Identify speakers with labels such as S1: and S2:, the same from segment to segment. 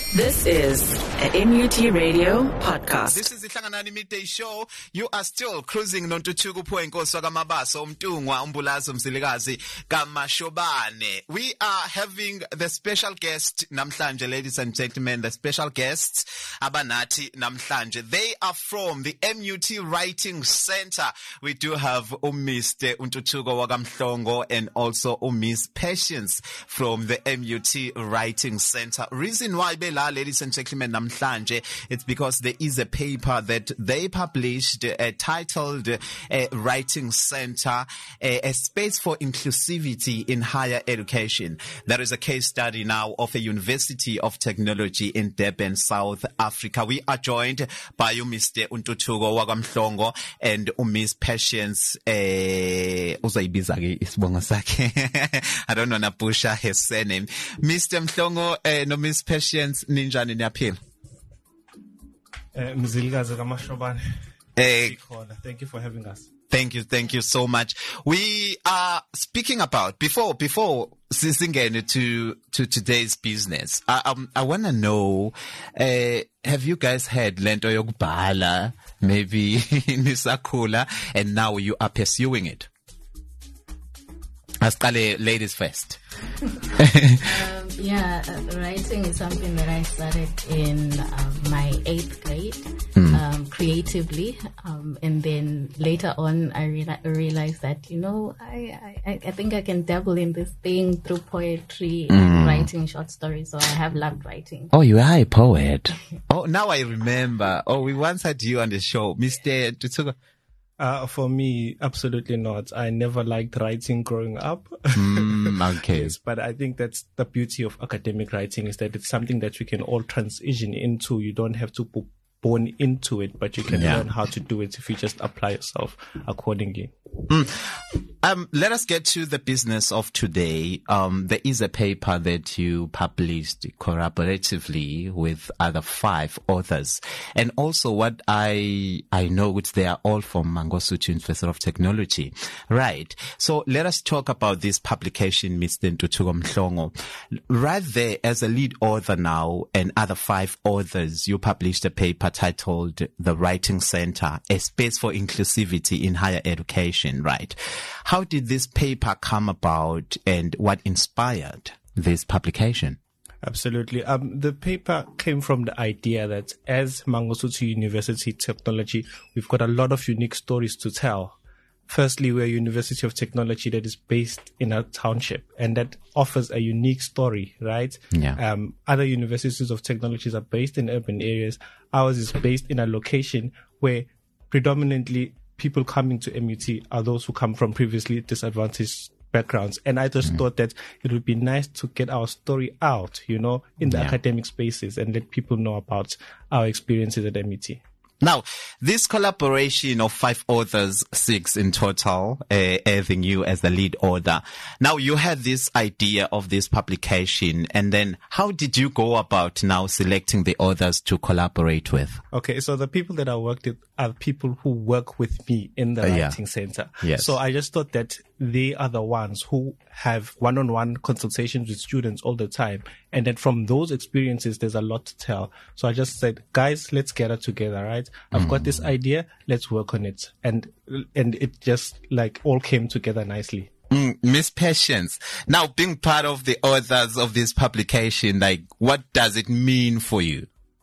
S1: This is a MUT Radio podcast.
S2: This is the Hlanganani Midday Show. You are still cruising nontuthuko Nkosi Mabaso Mtungwa Umbulazo Mzilikazi Kamashobane. We are having the special guest namhlanje, ladies and gentlemen, the special guests Abanati namhlanje. They are from the MUT Writing Center. We do have Mr. Untuthuko Wakamhlongo and also Miss Patience from the MUT Writing Center. Reason why ladies and gentlemen, namhlanje, it's because there is a paper that they published titled Writing Center, a space for inclusivity in higher education. There is a case study now of a University of Technology in Durban, South Africa. We are joined by Mr. Untuthuko Wakamhlongo and Miss Patience. I don't want to push his surname. Mr. Mhlongo no Miss Patience. Ninjani niyaphila?
S3: Mzilikazi Kamashobane. Thank you for having us.
S2: Thank you so much. We are speaking about before sisingene to today's business. I want to know, have you guys had lento yokubhala maybe nisakhula and now you are pursuing it? Asqale ladies first.
S4: Writing is something that I started in my 8th grade, creatively, and then later on I realized that I think I can dabble in this thing through poetry and writing short stories. So I have loved writing.
S2: Oh, you are a poet. Oh, now I remember. Oh, we once had you on the show, Mr. Tutsugo.
S3: For me, absolutely not. I never liked writing growing up.
S2: Okay.
S3: Yes, but I think that's the beauty of academic writing, is that it's something that we can all transition into. You don't have to be born into it, but you can learn how to do it if you just apply yourself accordingly.
S2: Let us get to the business of today. There is a paper that you published collaboratively with other 5 authors. And also what I know, which they are all from Mangosuthu University of Technology. Right. So let us talk about this publication, Mr. Untuthuko Mhlongo. Right there, as a lead author now and other 5 authors, you published a paper titled The Writing Center, a space for inclusivity in higher education. Right. How did this paper come about and what inspired this publication?
S3: Absolutely. The paper came from the idea that as Mangosuthu University Technology, we've got a lot of unique stories to tell. Firstly, we're a University of Technology that is based in a township and that offers a unique story, right?
S2: Yeah.
S3: Other universities of technologies are based in urban areas. Ours is based in a location where predominantly people coming to MUT are those who come from previously disadvantaged backgrounds. And I just thought that it would be nice to get our story out, in the academic spaces and let people know about our experiences at MUT.
S2: Now, this collaboration of 5 authors, 6 in total, having you as the lead author. Now, you had this idea of this publication, and then how did you go about now selecting the authors to collaborate with?
S3: Okay, so the people that I worked with are people who work with me in the writing center.
S2: Yes.
S3: So I just thought that they are the ones who have one-on-one consultations with students all the time. And then from those experiences, there's a lot to tell. So I just said, guys, let's get it together, right? I've got this idea. Let's work on it. And it just all came together nicely.
S2: Miss Patience, now being part of the authors of this publication, what does it mean for you?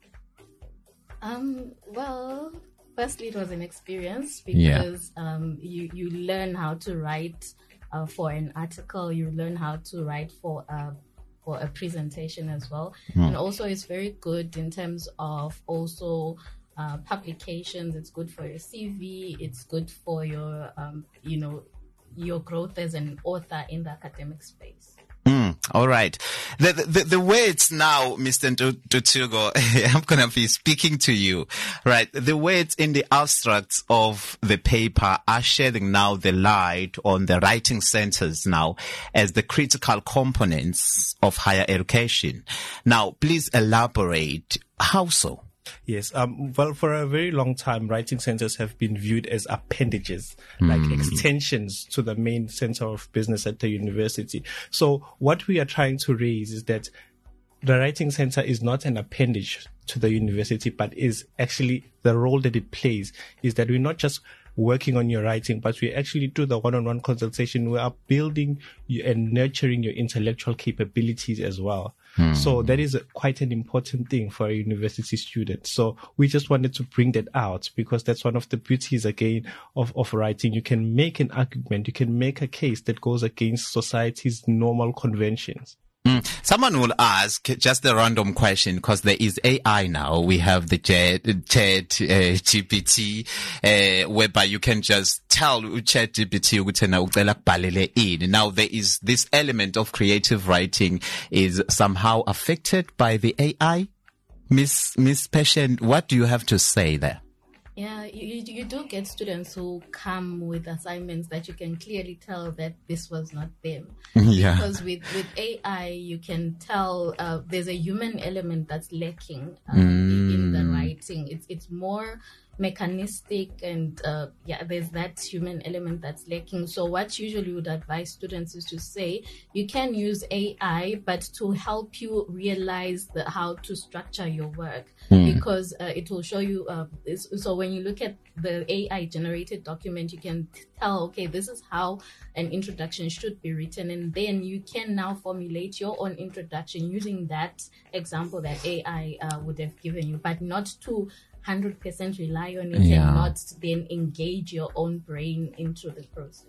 S4: Well, firstly, it was an experience because you learn how to write for an article. You learn how to write for a presentation as well. And also it's very good in terms of also publications. It's good for your CV. It's good for your, your growth as an author in the academic space.
S2: All right. The words now, Mr. Tutsugo, I'm going to be speaking to you, right? The words in the abstracts of the paper are shedding now the light on the writing centers now as the critical components of higher education. Now, please elaborate. How so?
S3: Yes. Well, for a very long time, writing centers have been viewed as appendages, like extensions to the main center of business at the university. So what we are trying to raise is that the Writing Center is not an appendage to the university, but is actually the role that it plays is that we're not just working on your writing, but we actually do the one-on-one consultation. We are building you and nurturing your intellectual capabilities as well. So that is quite an important thing for a university student. So we just wanted to bring that out because that's one of the beauties again of writing. You can make an argument, you can make a case that goes against society's normal conventions.
S2: Someone will ask just a random question because there is AI now. We have the chat GPT, whereby you can just tell chat GPT now there is this element of creative writing is somehow affected by the AI. Miss Patient, what do you have to say there?
S4: Yeah, you do get students who come with assignments that you can clearly tell that this was not them.
S2: Yeah.
S4: Because with AI, you can tell there's a human element that's lacking in the writing. It's more mechanistic and there's that human element that's lacking. So what usually would advise students is to say you can use AI, but to help you realize how to structure your work, because it will show you. So when you look at the AI generated document, you can tell, okay, this is how an introduction should be written, and then you can now formulate your own introduction using that example that AI would have given you, but not to 100% rely on it and not then engage your own brain into the process.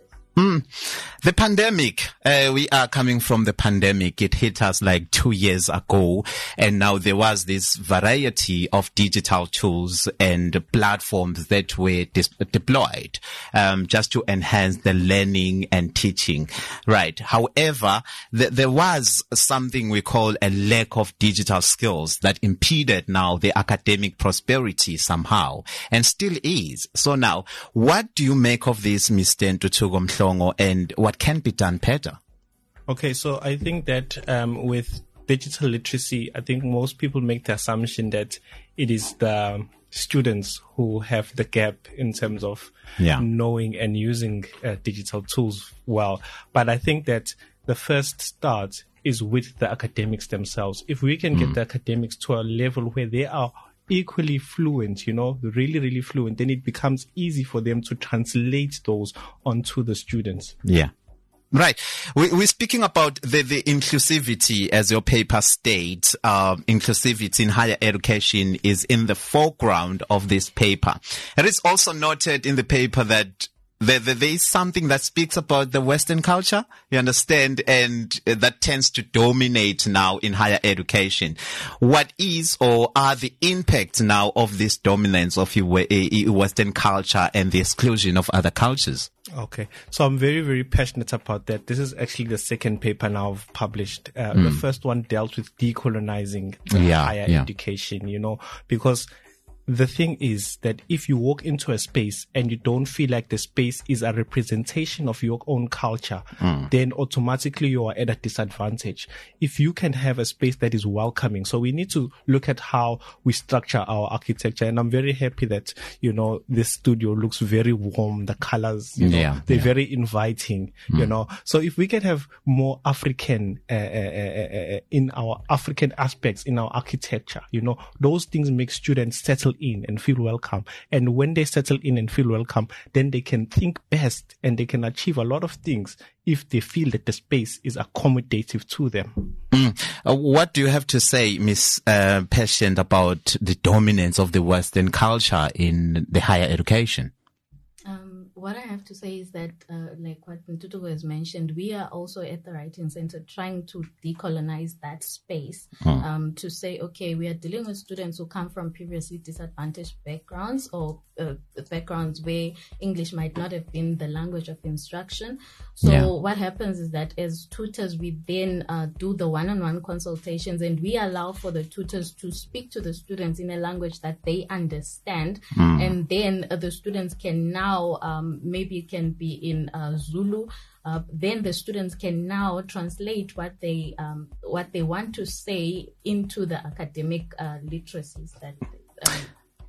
S2: The pandemic, we are coming from the pandemic. It hit us like 2 years ago. And now there was this variety of digital tools and platforms that were deployed, just to enhance the learning and teaching. Right. However, there was something we call a lack of digital skills that impeded now the academic prosperity somehow and still is. So now, what do you make of this, Mr. Ntuthuko Mhlongo, and what can be done better?
S3: Okay, so I think that with digital literacy, I think most people make the assumption that it is the students who have the gap in terms of knowing and using digital tools well. But I think that the first start is with the academics themselves. If we can get the academics to a level where they are equally fluent, really, really fluent, then it becomes easy for them to translate those onto the students.
S2: Yeah. Right. We're speaking about the inclusivity, as your paper states. Inclusivity in higher education is in the foreground of this paper. It is also noted in the paper that there is something that speaks about the Western culture, you understand, and that tends to dominate now in higher education. What is or are the impacts now of this dominance of Western culture and the exclusion of other cultures?
S3: Okay, so I'm very, very passionate about that. This is actually the second paper now I've published. The first one dealt with decolonizing higher education, because the thing is that if you walk into a space and you don't feel like the space is a representation of your own culture, then automatically you are at a disadvantage. If you can have a space that is welcoming, so we need to look at how we structure our architecture. And I'm very happy that, this studio looks very warm. The colors, they're very inviting, So if we can have more African, in our African aspects in our architecture, those things make students settle in and feel welcome. And when they settle in and feel welcome, then they can think best and they can achieve a lot of things if they feel that the space is accommodative to them.
S2: What do you have to say, Miss Patient, about the dominance of the Western culture in the higher education?
S4: What I have to say is that, like what Ntuthuko has mentioned, we are also at the Writing Center trying to decolonize that space, to say, okay, we are dealing with students who come from previously disadvantaged backgrounds or backgrounds where English might not have been the language of instruction. So what happens is that as tutors, we then do the one-on-one consultations, and we allow for the tutors to speak to the students in a language that they understand. And then the students can now, maybe it can be in Zulu. Then the students can now translate what they want to say into the academic literacies that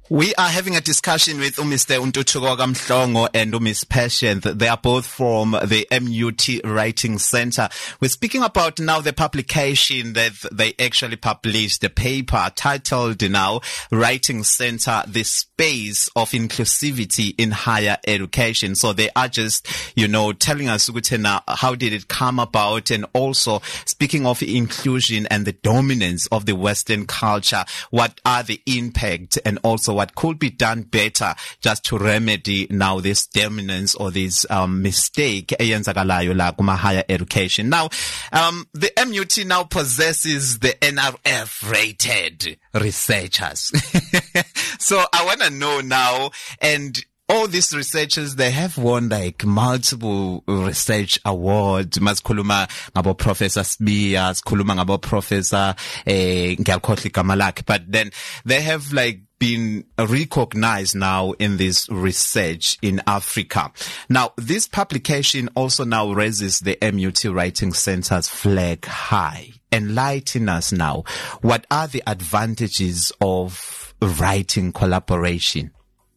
S2: We are having a discussion with Mr. Ntuthuko Kamhlongo and Miss Patience. They are both from the MUT Writing Center. We're speaking about now the publication that they actually published, the paper titled now Writing Center, the Space of Inclusivity in Higher Education. So they are just, telling us how did it come about, and also speaking of inclusion and the dominance of the Western culture, what are the impact and also what could be done better just to remedy now this dominance or this mistake eyenzakalayo la kuma higher education. Now, the MUT now possesses the NRF rated researchers. So I want to know now, and all these researchers, they have won like multiple research awards. Maskhuluma ngabo Professor Sibiya, sikhuluma ngabo Professor Ngiyakhohlwa igama lakhe, but then they have like been recognized now in this research in Africa. Now, this publication also now raises the MUT Writing Center's flag high. Enlighten us now. What are the advantages of writing collaboration?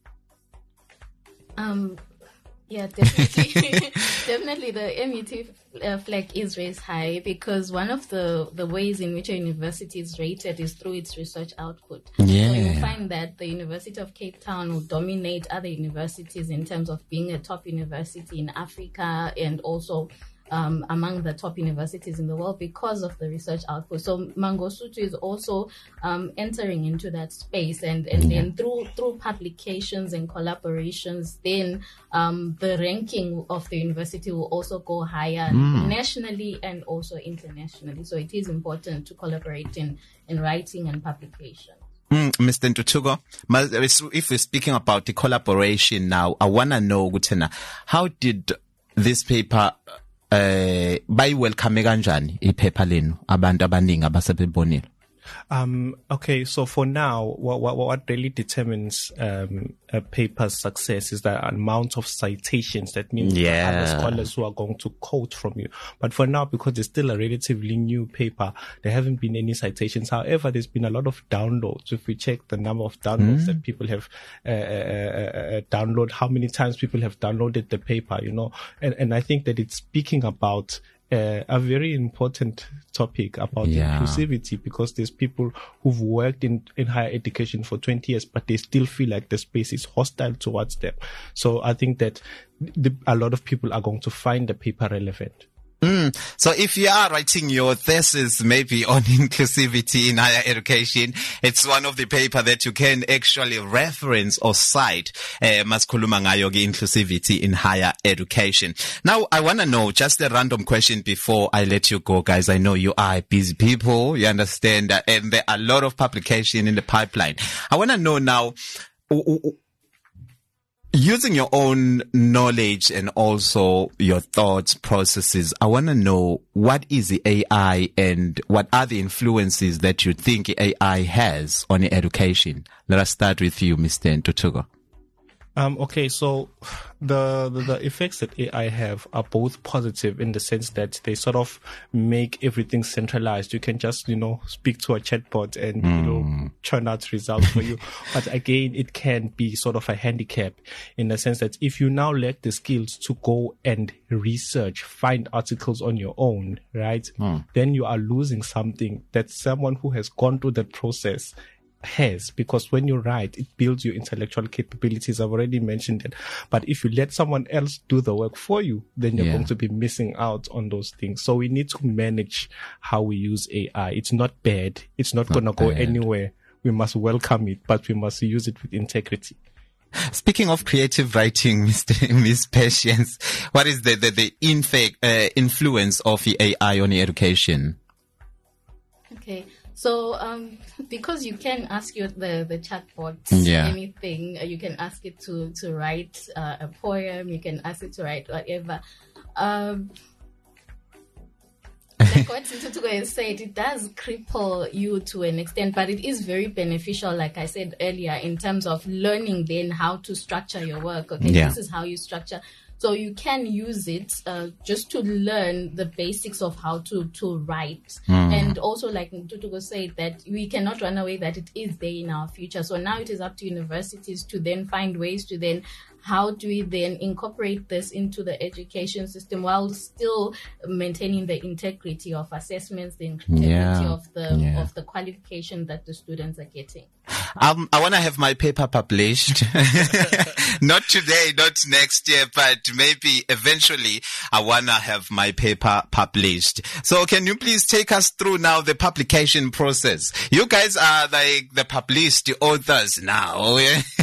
S4: Yeah, definitely. Definitely the MUT flag is raised high because one of the ways in which a university is rated is through its research output.
S2: Yeah.
S4: So you find that the University of Cape Town will dominate other universities in terms of being a top university in Africa and also among the top universities in the world because of the research output. So Mangosuthu is also entering into that space, and then through publications and collaborations, then the ranking of the university will also go higher nationally and also internationally. So it is important to collaborate in writing and publication.
S2: Mr. Ntuthuko, if we're speaking about the collaboration now, I want to know, how did this paper bayiwelcome kanjani iphepha lenu abantu abaningi abasebebonile?
S3: Okay, so for now, what really determines a paper's success is the amount of citations. That means other scholars who are going to quote from you. But for now, because it's still a relatively new paper, there haven't been any citations. However, there's been a lot of downloads. If we check the number of downloads that people have downloaded, how many times people have downloaded the paper, and I think that it's speaking about a very important topic about inclusivity, because there's people who've worked in higher education for 20 years, but they still feel like the space is hostile towards them. So I think that a lot of people are going to find the paper relevant.
S2: So if you are writing your thesis maybe on inclusivity in higher education, it's one of the paper that you can actually reference or cite, Maskhuluma ngayo inclusivity in higher education. Now, I want to know just a random question before I let you go, guys. I know you are busy people, you understand, and there are a lot of publication in the pipeline. I want to know now, using your own knowledge and also your thoughts processes, I want to know, what is the AI and what are the influences that you think AI has on education? Let us start with you, Mr. Ntuthuko.
S3: Okay, so the effects that AI have are both positive in the sense that they sort of make everything centralized. You can just, speak to a chatbot and, churn out results for you. But again, it can be sort of a handicap in the sense that if you now lack the skills to go and research, find articles on your own, right? Then you are losing something that someone who has gone through the process has, because when you write, it builds your intellectual capabilities. I've already mentioned it. But if you let someone else do the work for you, then you're going to be missing out on those things. So we need to manage how we use AI. It's not bad. It's not going to go anywhere. We must welcome it, but we must use it with integrity.
S2: Speaking of creative writing, Miss Patience, what is the influence of the AI on education?
S4: Okay. So, because you can ask the chatbot anything, you can ask it to write a poem, you can ask it to write whatever. Like what Ntuthuko has said, it does cripple you to an extent, but it is very beneficial, like I said earlier, in terms of learning then how to structure your work. Okay, this is how you structure. So you can use it just to learn the basics of how to write. And also, like Ntutuko said, that we cannot run away that it is there in our future. So now it is up to universities to then find ways to then, how do we then incorporate this into the education system while still maintaining the integrity of assessments, the integrity of the qualification that the students are getting?
S2: I want to have my paper published. Not today, not next year, but maybe eventually I want to have my paper published. So can you please take us through now the publication process? You guys are like the published authors now.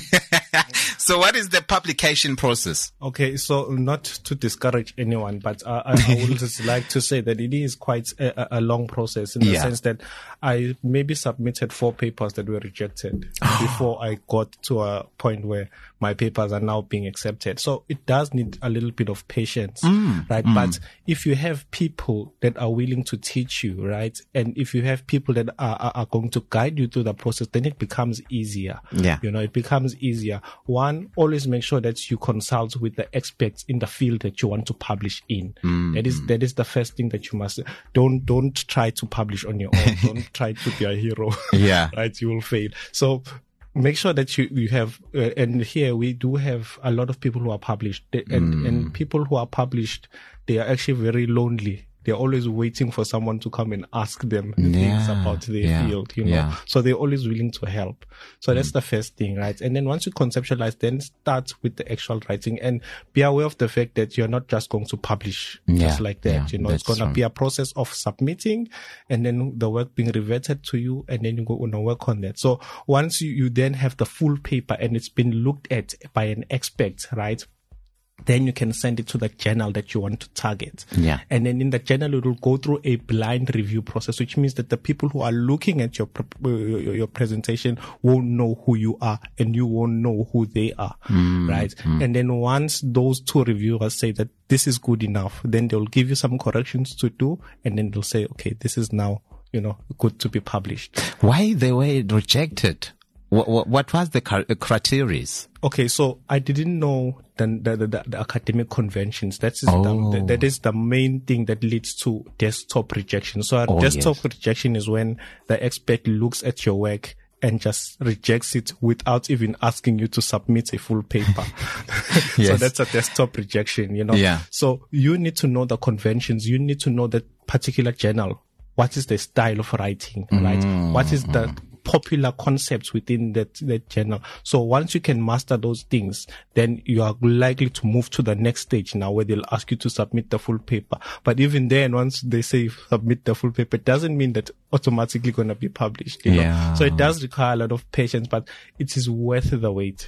S2: So what is the publication process?
S3: Okay, so not to discourage anyone, but I would just like to say that it is quite a long process in the sense that I maybe submitted 4 papers that were rejected before I got to a point where my papers are now being accepted. So it does need a little bit of patience, right? But if you have people that are willing to teach you, right? And if you have people that are going to guide you through the process, then it becomes easier. Yeah. You know, it becomes easier. One, always make sure that you consult with the experts in the field that you want to publish in. That is the first thing that you must. Don't try to publish on your own. Don't try to be a hero. Right? You will fail. So make sure that you have, and here we do have a lot of people who are published, and people who are published, they are actually very lonely. They're always waiting for someone to come and ask them things about their field, you know. So they're always willing to help. So that's the first thing, right? And then once you conceptualize, then start with the actual writing and be aware of the fact that you're not just going to publish just like that. You know, it's going to be a process of submitting and then the work being reverted to you, and then you go on and work on that. So once you then have the full paper and it's been looked at by an expert, right? Then you can send it to the journal that you want to target. And then in the journal, it will go through a blind review process, which means that the people who are looking at your presentation won't know who you are and you won't know who they are, right? And then once those 2 reviewers say that this is good enough, then they'll give you some corrections to do, and then they'll say, okay, this is now, you know, good to be published.
S2: Why they were rejected? What was the criteria?
S3: Okay, so I didn't know the academic conventions. That is the main thing that leads to desktop rejection. So desktop rejection is when the expert looks at your work and just rejects it without even asking you to submit a full paper. So that's a desktop rejection, you know. So you need to know the conventions. You need to know that particular journal. What is the style of writing, right? What is the popular concepts within that journal? So once you can master those things, then you are likely to move to the next stage now, where they'll ask you to submit the full paper. But even then, once they say submit the full paper, it doesn't mean that automatically going to be published. You know? So it does require a lot of patience, but it is worth the wait.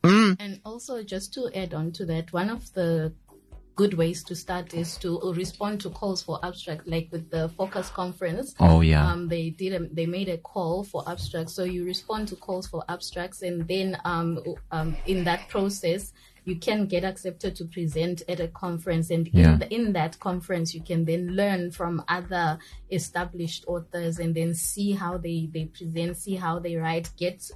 S4: And also, just to add on to that, one of the good ways to start is to respond to calls for abstract, like with the Focus conference. They made a call for abstracts, so you respond to calls for abstracts, and then in that process you can get accepted to present at a conference, and in that conference you can then learn from other established authors and then see how they present, see how they write, get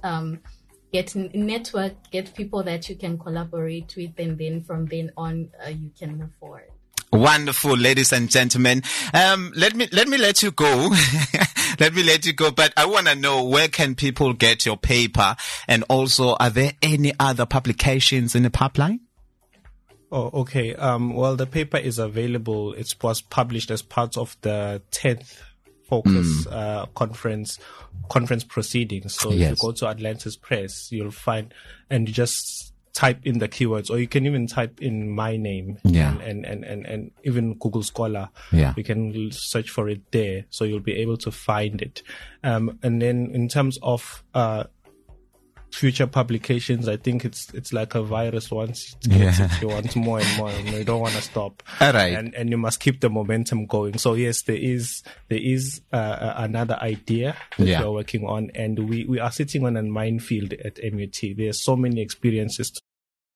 S4: network, get people that you can collaborate with, and then from then on you can move forward.
S2: Wonderful, ladies and gentlemen. Let me let you go. Let me let you go, but I want to know, where can people get your paper, and also are there any other publications in the pipeline?
S3: Oh, okay. Well, the paper is available. It was published as part of the 10th Focus conference proceedings. So if you go to Atlantis Press, you'll find, and you just type in the keywords, or you can even type in my name and even Google Scholar. You can search for it there, so you'll be able to find it. And then in terms of future publications, I think it's like a virus. Once it gets you want more and more, and you don't want to stop.
S2: All right.
S3: And you must keep the momentum going. So yes, there is another idea that we are working on, and we are sitting on a minefield at MUT. There's so many experiences to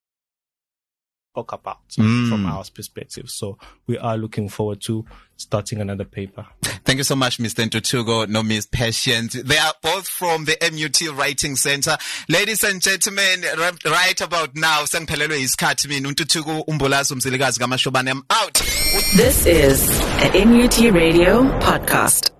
S3: talk about from our perspective. So we are looking forward to starting another paper.
S2: Thank you so much, Mr. Ntuthuko, no Miss Patience. They are both from the MUT Writing Center. Ladies and gentlemen, right about now, sengiphelelwe isikhathi mina uNtuthuko Umbulazi Mzilikazi kaMashobane. I'm out.
S1: This is a MUT Radio podcast.